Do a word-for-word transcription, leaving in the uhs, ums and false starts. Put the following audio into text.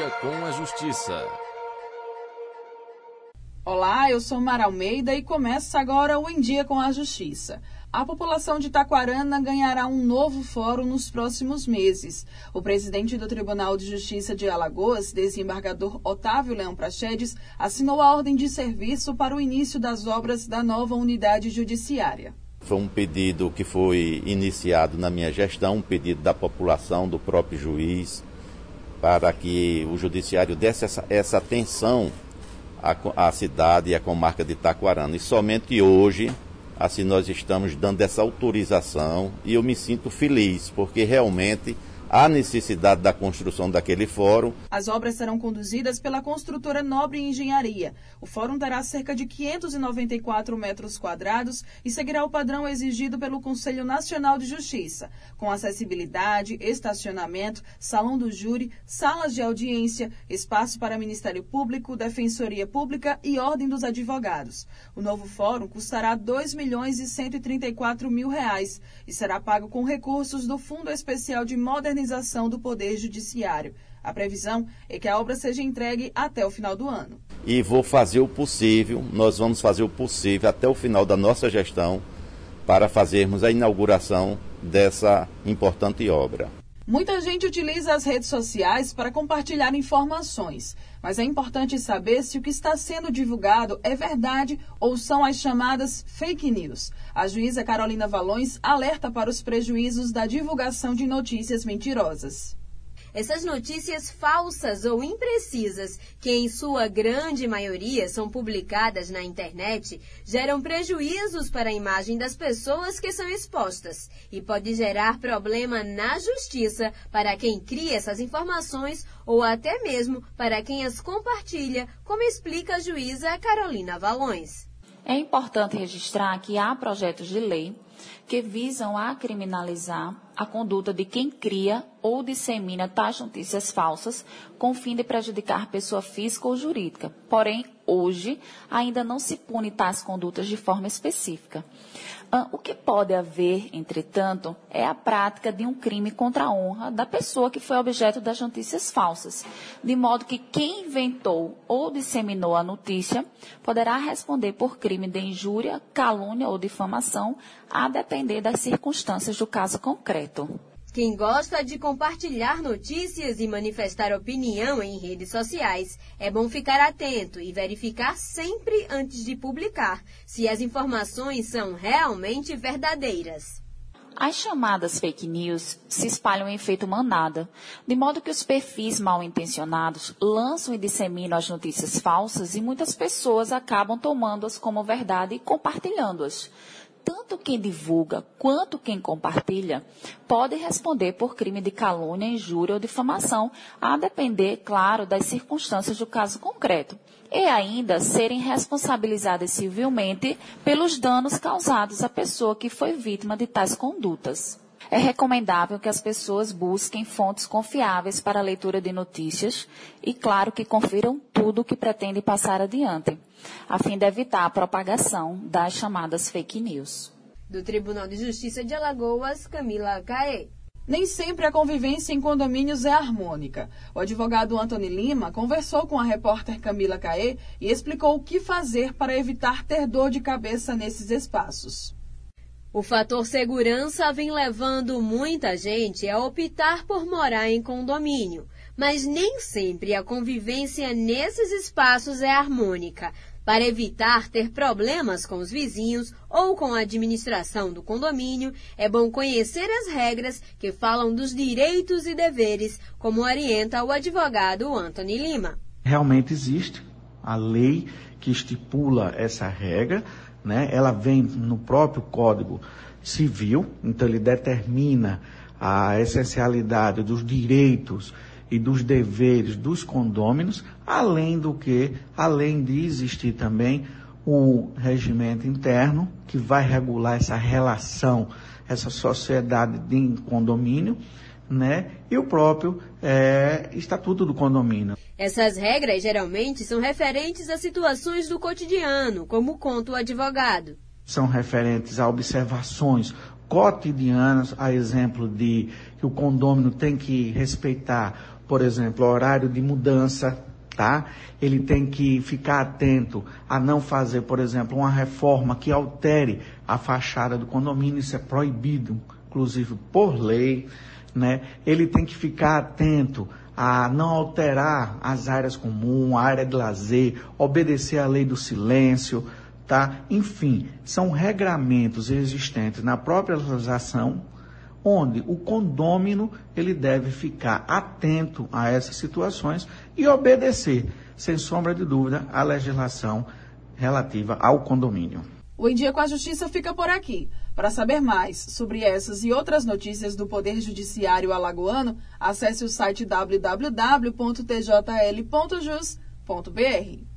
Dia com a Justiça. Olá, eu sou Mara Almeida e começa agora o Em Dia com a Justiça. A população de Taquarana ganhará um novo fórum nos próximos meses. O presidente do Tribunal de Justiça de Alagoas, desembargador Otávio Leão Praxedes, assinou a ordem de serviço para o início das obras da nova unidade judiciária. Foi um pedido que foi iniciado na minha gestão, um pedido da população, do próprio juiz, para que o judiciário desse essa, essa atenção à, à cidade e à comarca de Taquarana. E somente hoje, assim, nós estamos dando essa autorização e eu me sinto feliz, porque realmente há necessidade da construção daquele fórum. As obras serão conduzidas pela construtora Nobre Engenharia. O fórum terá cerca de quinhentos e noventa e quatro metros quadrados e seguirá o padrão exigido pelo Conselho Nacional de Justiça, com acessibilidade, estacionamento, salão do júri, salas de audiência, espaço para Ministério Público, Defensoria Pública e Ordem dos Advogados. O novo fórum custará dois milhões e cento e trinta e quatro mil reais e será pago com recursos do Fundo Especial de Modernização do Poder Judiciário. A previsão é que a obra seja entregue até o final do ano. E vou fazer o possível, nós vamos fazer o possível até o final da nossa gestão para fazermos a inauguração dessa importante obra. Muita gente utiliza as redes sociais para compartilhar informações, mas é importante saber se o que está sendo divulgado é verdade ou são as chamadas fake news. A juíza Carolina Valões alerta para os prejuízos da divulgação de notícias mentirosas. Essas notícias falsas ou imprecisas, que em sua grande maioria são publicadas na internet, geram prejuízos para a imagem das pessoas que são expostas e pode gerar problema na justiça para quem cria essas informações ou até mesmo para quem as compartilha, como explica a juíza Carolina Valões. É importante registrar que há projetos de lei que visam a criminalizar a conduta de quem cria ou dissemina tais notícias falsas com o fim de prejudicar pessoa física ou jurídica. Porém, hoje, ainda não se pune tais condutas de forma específica. O que pode haver, entretanto, é a prática de um crime contra a honra da pessoa que foi objeto das notícias falsas, de modo que quem inventou ou disseminou a notícia poderá responder por crime de injúria, calúnia ou difamação, a depender das circunstâncias do caso concreto. Quem gosta de compartilhar notícias e manifestar opinião em redes sociais, é bom ficar atento e verificar sempre antes de publicar se as informações são realmente verdadeiras. As chamadas fake news se espalham em efeito manada, de modo que os perfis mal intencionados lançam e disseminam as notícias falsas e muitas pessoas acabam tomando-as como verdade e compartilhando-as. Tanto quem divulga quanto quem compartilha pode responder por crime de calúnia, injúria ou difamação, a depender, claro, das circunstâncias do caso concreto, e ainda serem responsabilizadas civilmente pelos danos causados à pessoa que foi vítima de tais condutas. É recomendável que as pessoas busquem fontes confiáveis para a leitura de notícias e, claro, que confiram tudo o que pretende passar adiante, a fim de evitar a propagação das chamadas fake news. Do Tribunal de Justiça de Alagoas, Camila Caê. Nem sempre a convivência em condomínios é harmônica. O advogado Antony Lima conversou com a repórter Camila Caê e explicou o que fazer para evitar ter dor de cabeça nesses espaços. O fator segurança vem levando muita gente a optar por morar em condomínio, mas nem sempre a convivência nesses espaços é harmônica. Para evitar ter problemas com os vizinhos ou com a administração do condomínio, é bom conhecer as regras que falam dos direitos e deveres, como orienta o advogado Antony Lima. Realmente existe a lei que estipula essa regra, né? Ela vem no próprio Código Civil, então ele determina a essencialidade dos direitos e dos deveres dos condôminos, além do que, além de existir também o regimento interno que vai regular essa relação, essa sociedade de condomínio, né? E o próprio é, Estatuto do Condomínio. Essas regras geralmente são referentes a situações do cotidiano, como conta o advogado. São referentes a observações cotidianas, a exemplo de que o condômino tem que respeitar, por exemplo, o horário de mudança, tá? Ele tem que ficar atento a não fazer, por exemplo, uma reforma que altere a fachada do condomínio, isso é proibido, inclusive por lei, né? Ele tem que ficar atento a não alterar as áreas comuns, a área de lazer, obedecer à lei do silêncio, tá? Enfim, são regramentos existentes na própria legislação, onde o condômino ele deve ficar atento a essas situações e obedecer, sem sombra de dúvida, a legislação relativa ao condomínio. O Em Dia com a Justiça fica por aqui. Para saber mais sobre essas e outras notícias do Poder Judiciário alagoano, acesse o site w w w ponto t j l ponto jus ponto b r.